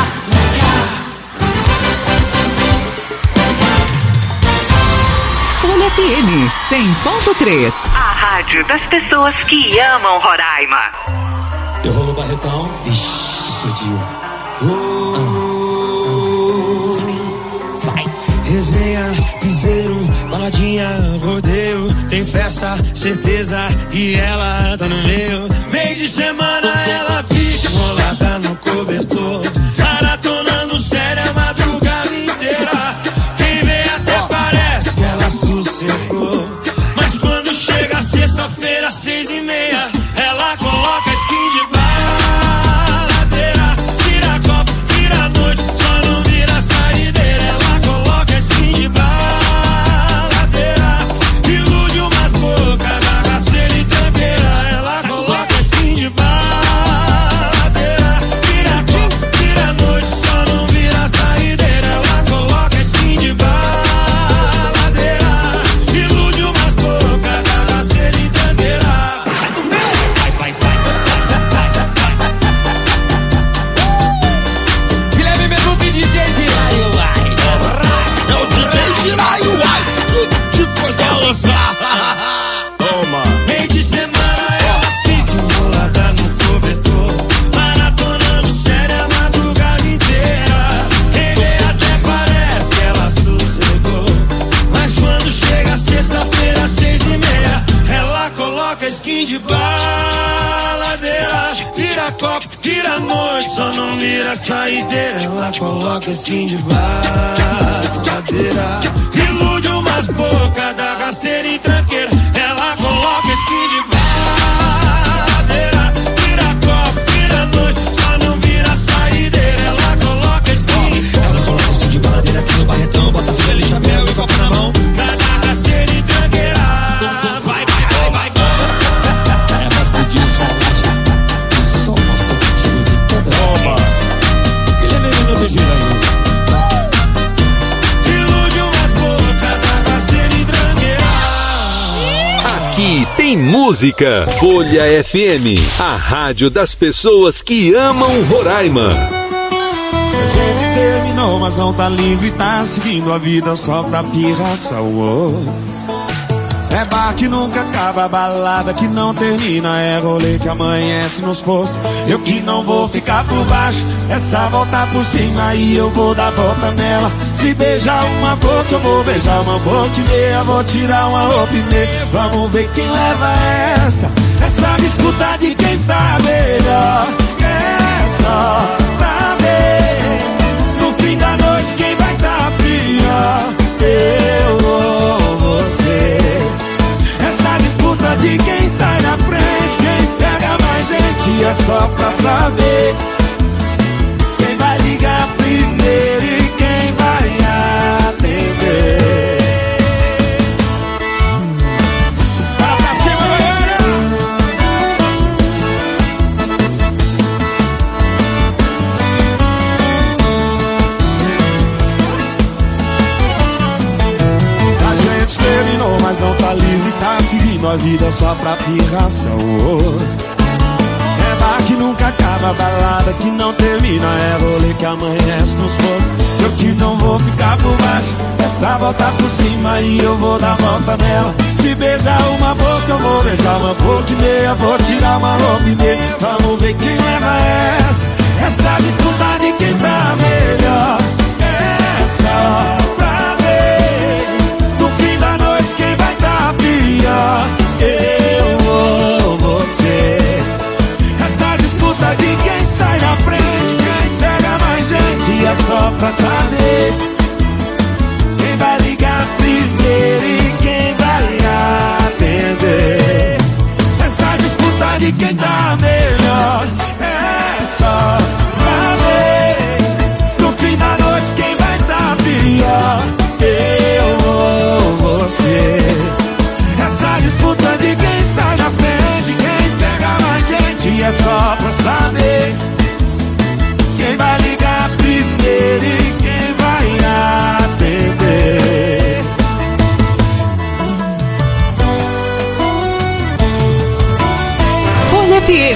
Folha F M cem ponto três. A rádio das pessoas que amam Roraima. Eu rolo Barretão, vixi, explodiu. Uh, uh, vai. Resenha, piseiro, baladinha, rodeio. Tem festa, certeza, e ela tá no meio. Meio de semana ela fica enrolada no cobertor, maratonando sério a madrugada inteira. Quem vê até parece que ela sossegou, mas quando chega sexta-feira, seis e meia, ela coloca a skin de baladeira. Vira copo, vira noite, só não vira saideira. Ela coloca a skin de baladeira, ilude umas bocas da raceira e tranqueira. Ela coloca a skin de baladeira. Vira copo, vira noite, só não vira saideira. Ela coloca a skin de baladeira, ilude umas bocas da raceira e tranqueira. Vai, vai, vai. Guilherme Menuque, D J Giraio, ai. É o D J Giraio, ai. Que foi balançar. Toma. Meio de semana ela fica enrolada no cobertor, maratonando sério a madrugada inteira. Quem vê até parece que ela sossegou, mas quando chega sexta-feira, seis e meia, ela coloca a skin de baladeira. Vira copo, vira noite, só não vira saideira. Ela coloca a skin de baladeira, ilude umas bocas da rasteira e tranqueira. Ela coloca a skin de baladeira. Vira copo, vira noite, só não vira saideira. Ela coloca a skin. Ela coloca a skin de baladeira aqui no Barretão, bota filha de chapéu e copo na mão, da rasteira e tranqueira. Vai, vai, vai, vai, vai. É mais por disso, só mostra o motivo de toda vez. Ele é menino do Giraio. Ilude umas bocas da rasteira e tranqueira. Aqui tem música. Folha F M, a rádio das pessoas que amam Roraima. A gente terminou, mas não tá livre, tá seguindo a vida só pra pirração. Oh. É bar que nunca acaba, balada que não termina, é rolê que amanhece nos postos. Eu que não vou ficar por baixo, essa volta por cima e eu vou dar volta nela. Se beijar uma boca, eu vou beijar uma boca e meia, vou tirar uma roupa e meia. Vamos ver quem leva essa, essa disputa de quem tá melhor. É só pra ver, no fim da noite quem vai tá pior. Eu ou você. Essa disputa de quem sai na frente, quem pega mais gente, é só pra saber quem vai ligar primeiro e quem vai atender. Tá pra cima, galera! A gente terminou, mas não tá livre, tá seguindo a vida só pra pirração. Oh. É bar que nunca acaba, balada que não termina, é rolê que amanhece nos postos. Eu que não vou ficar por baixo, essa volta por cima e eu vou dar volta nela. Se beijar uma boca, eu vou beijar uma boca e meia, vou tirar uma roupa e meia. Vamos ver quem leva essa, essa disputa de quem tá melhor. É só pra ver, no fim da noite quem vai tá pior. Eu ou você. Essa disputa de quem sai na frente, quem pega mais gente, é só pra saber quem vai ligar primeiro e quem vai atender. Essa disputa de quem tá melhor, é só pra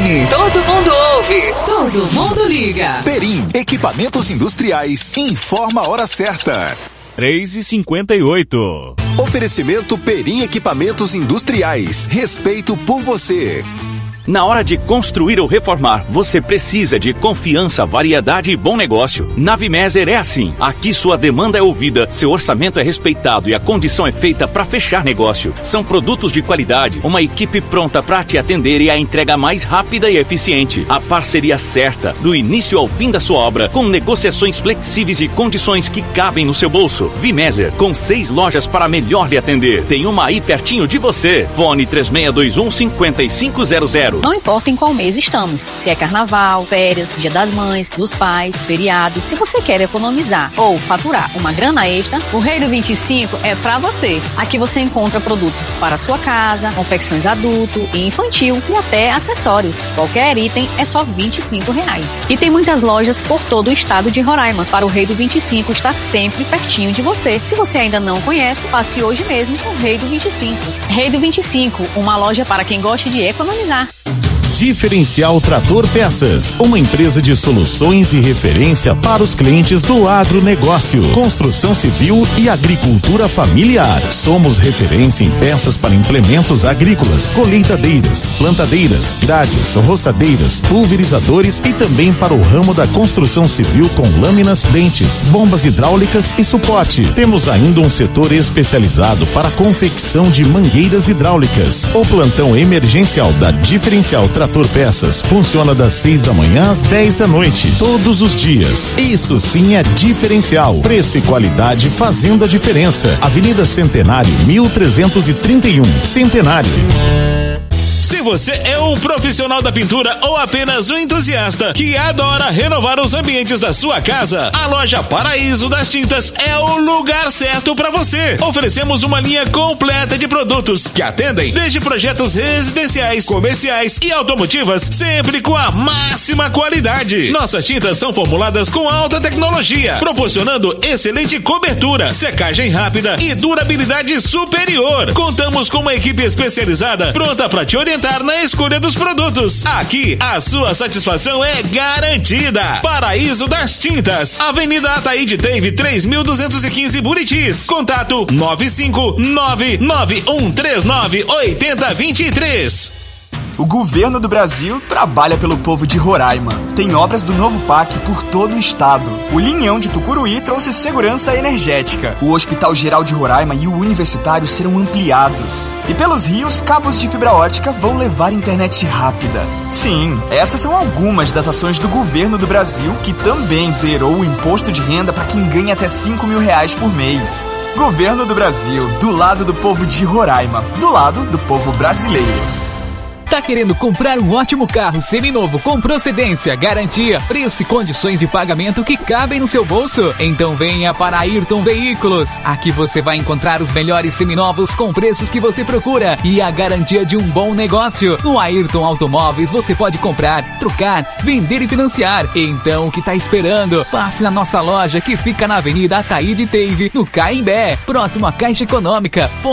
M. Todo mundo ouve, todo mundo liga. Perim, equipamentos industriais, informa a hora certa. três e cinquenta e oito. Oferecimento Perim Equipamentos Industriais. Respeito por você. Na hora de construir ou reformar, você precisa de confiança, variedade e bom negócio. Na Vimeser é assim. Aqui sua demanda é ouvida, seu orçamento é respeitado e a condição é feita para fechar negócio. São produtos de qualidade, uma equipe pronta para te atender e a entrega mais rápida e eficiente. A parceria certa, do início ao fim da sua obra, com negociações flexíveis e condições que cabem no seu bolso. Vimeser, com seis lojas para melhor lhe atender. Tem uma aí pertinho de você. Fone três seis dois um, cinco cinco zero zero. Não importa em qual mês estamos, se é carnaval, férias, dia das mães, dos pais, feriado. Se você quer economizar ou faturar uma grana extra, o Rei do vinte e cinco é pra você. Aqui você encontra produtos para sua casa, confecções adulto e infantil e até acessórios. Qualquer item é só vinte e cinco reais. E tem muitas lojas por todo o estado de Roraima para o Rei do vinte e cinco estar sempre pertinho de você. Se você ainda não conhece, passe hoje mesmo no Rei do vinte e cinco. Rei do vinte e cinco, uma loja para quem gosta de economizar. Diferencial Trator Peças, uma empresa de soluções e referência para os clientes do agronegócio, construção civil e agricultura familiar. Somos referência em peças para implementos agrícolas, colheitadeiras, plantadeiras, grades, roçadeiras, pulverizadores e também para o ramo da construção civil com lâminas, dentes, bombas hidráulicas e suporte. Temos ainda um setor especializado para a confecção de mangueiras hidráulicas. O plantão emergencial da Diferencial Trator Peças funciona das seis da manhã às dez da noite, todos os dias. Isso sim é diferencial. Preço e qualidade fazendo a diferença. Avenida Centenário, mil trezentos e trinta e um, Centenário. Se você é um profissional da pintura ou apenas um entusiasta que adora renovar os ambientes da sua casa, a loja Paraíso das Tintas é o lugar certo para você. Oferecemos uma linha completa de produtos que atendem desde projetos residenciais, comerciais e automotivas, sempre com a máxima qualidade. Nossas tintas são formuladas com alta tecnologia, proporcionando excelente cobertura, secagem rápida e durabilidade superior. Contamos com uma equipe especializada pronta para te orientar na escolha dos produtos. Aqui, a sua satisfação é garantida. Paraíso das Tintas, Avenida Ataíde Teve, três mil duzentos e quinze, Buritis. Contato nove cinco nove nove um três nove oito zero dois três. O governo do Brasil trabalha pelo povo de Roraima. Tem obras do novo P A C por todo o estado. O Linhão de Tucuruí trouxe segurança energética. O Hospital Geral de Roraima e o Universitário serão ampliados. E pelos rios, cabos de fibra ótica vão levar internet rápida. Sim, essas são algumas das ações do governo do Brasil, que também zerou o imposto de renda para quem ganha até cinco mil reais por mês. Governo do Brasil, do lado do povo de Roraima, do lado do povo brasileiro. Tá querendo comprar um ótimo carro seminovo com procedência, garantia, preço e condições de pagamento que cabem no seu bolso? Então venha para Ayrton Veículos. Aqui você vai encontrar os melhores seminovos com preços que você procura e a garantia de um bom negócio. No Ayrton Automóveis você pode comprar, trocar, vender e financiar. Então o que tá esperando? Passe na nossa loja que fica na Avenida Ataíde Teve, no Caimbé, próximo à Caixa Econômica.